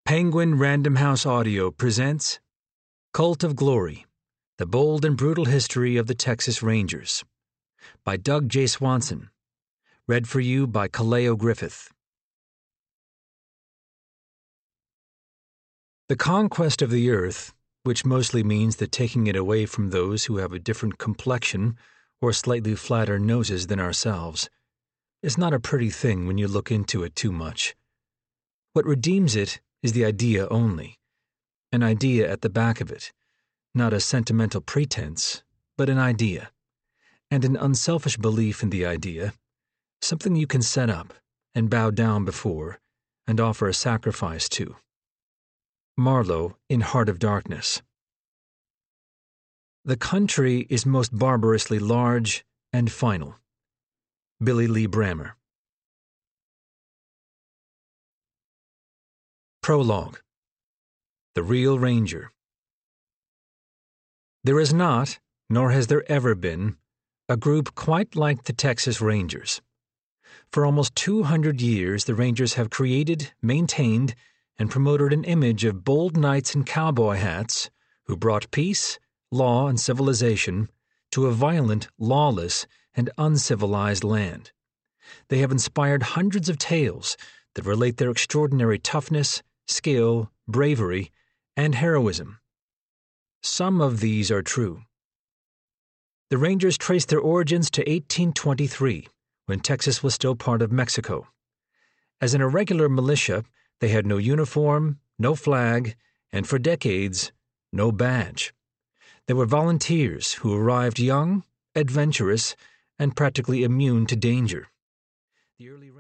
Penguin Random House Audio presents Cult of Glory, The Bold and Brutal History of the Texas Rangers by Doug J. Swanson. Read for you by Kaleo Griffith. The conquest of the earth, which mostly means the taking it away from those who have a different complexion or slightly flatter noses than ourselves, is not a pretty thing when you look into it too much. What redeems it is the idea only, an idea at the back of it, not a sentimental pretense, but an idea, and an unselfish belief in the idea, something you can set up and bow down before and offer a sacrifice to. Marlowe in Heart of Darkness. The country is most barbarously large and final. Billy Lee Brammer. Prologue. The Real Ranger. There is not, nor has there ever been, a group quite like the Texas Rangers. For almost 200 years, the Rangers have created, maintained, and promoted an image of bold knights in cowboy hats who brought peace, law, and civilization to a violent, lawless, and uncivilized land. They have inspired hundreds of tales that relate their extraordinary toughness, skill, bravery, and heroism. Some of these are true. The Rangers trace their origins to 1823, when Texas was still part of Mexico. As an irregular militia, they had no uniform, no flag, and for decades, no badge. They were volunteers who arrived young, adventurous, and practically immune to danger. The early